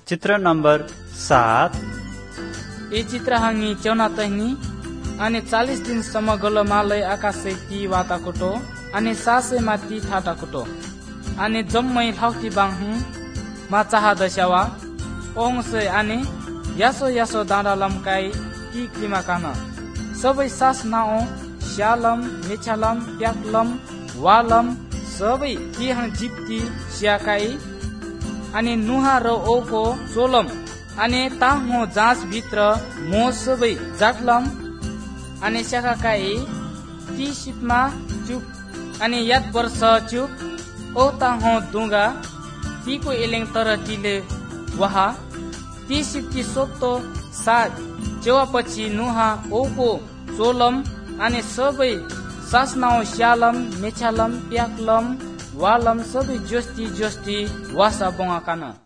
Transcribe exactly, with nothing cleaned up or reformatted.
चित्र नंबर सात। ये चित्र हंगी चौना तहनी आणि चालीस दिन सम गलो मालय आकाश ती वाता कुटो आणि सासे माती ठाटा कुटो आणि जम्मै लावती बांगहु मा चाहा दशावा ओंग से आणि यासो यासो दांडा लमकाई ती क्लिमा काना सबै सास नाओ श्यालम मेछालम प्याकलम वालम सबै ती हं जिप्ती श्याकाई आणि नुहा र ओको सोलम आणि ताहो जाँच भित्र मो सबै जाटलम आणि शाकाकाई ती शीतमा चुप अनि याद वर्ष चुप ओ ताहो दुंगा तीको एलेङ तर तीले वहा ती सिप्ती सोत्तो सात जेवापछि नुहा ओको सोलम अनि सबै सासनाओ श्यालम मेछालम प्याकलम वालम सबै जोस्ती जोस्ती वासा बोंगा काना